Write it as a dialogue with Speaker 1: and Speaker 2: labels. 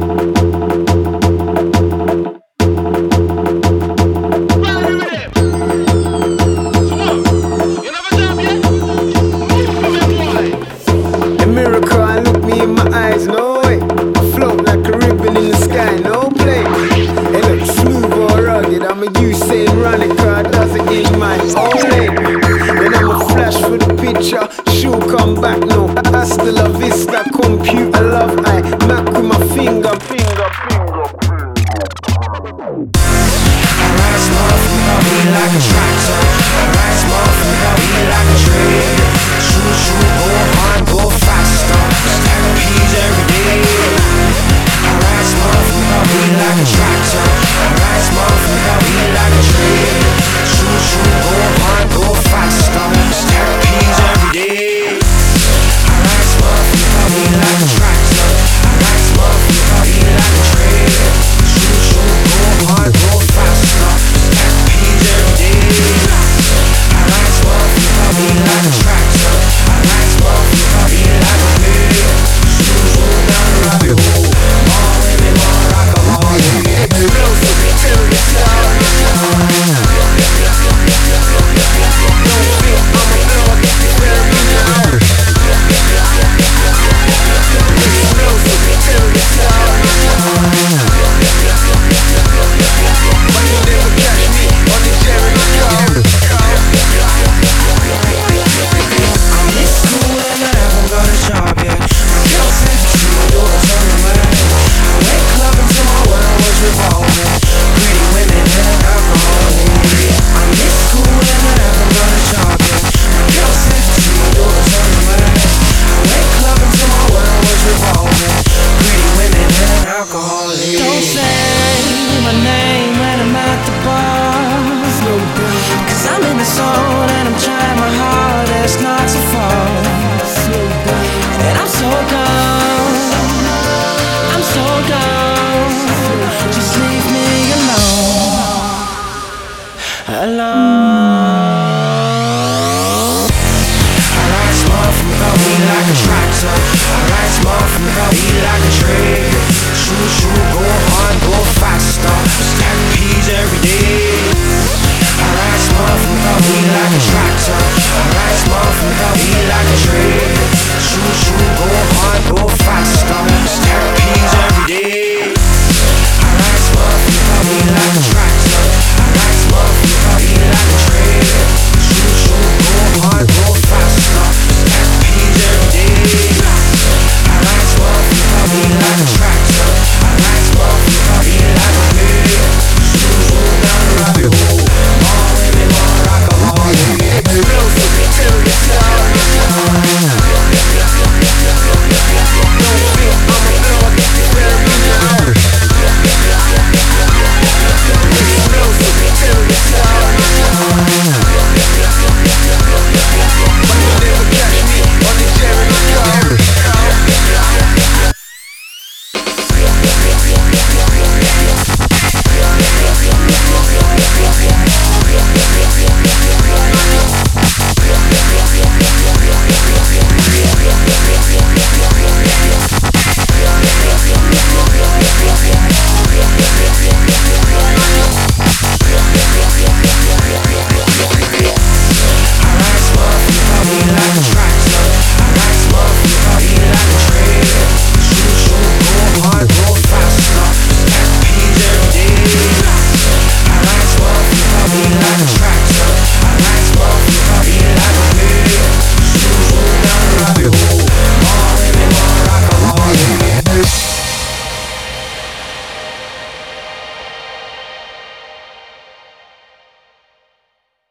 Speaker 1: A miracle, I look me in my eyes, no way. I float like a ribbon in the sky, no play. It looks smooth or rugged, I'm a Usain running car, does it in my own lane. Then I'm a flash for the picture, she'll come back, no. Hasta la vista, computer love, I Mac with my finger.
Speaker 2: Alright, motherfucker, we like a tractor. Alright, motherfucker, we like a train. Shoot, shoot, go hard, go faster. Stack peas every day. Alright, motherfucker, we like a tractor. Alright, motherfucker, we like a train. Shoot, shoot, go hard, go faster. Stack peas every day. Alright, motherfucker, we like a tractor. Alright, motherfucker, we like a train. Shoot, shoot, go hard, go faster. Stack peas every day. Alright, motherfucker, we like a tractor. Alright, motherfucker, we like a train. Shoot, shoot, down the rabbit hole. More women, more alcohol. Explosive material. Don't feel I'm a dog, feel me now. Explosive material. But you never catch me on the Jericho. I'm in school and I haven't got a job yet. My girl says to my daughter's on the way. I went clubbing till my world was revolving. Pretty women and alcohol. I'm in school and I haven't got a job yet. My girl says to my daughter's on the way. I went clubbing till my world was revolving. Pretty women and alcohol.
Speaker 3: Don't say my name when I'm at the bar, 'cause I'm in the zone and I'm trying my hardest not to fall. And I'm so gone, I'm so gone. Just leave me alone, alone.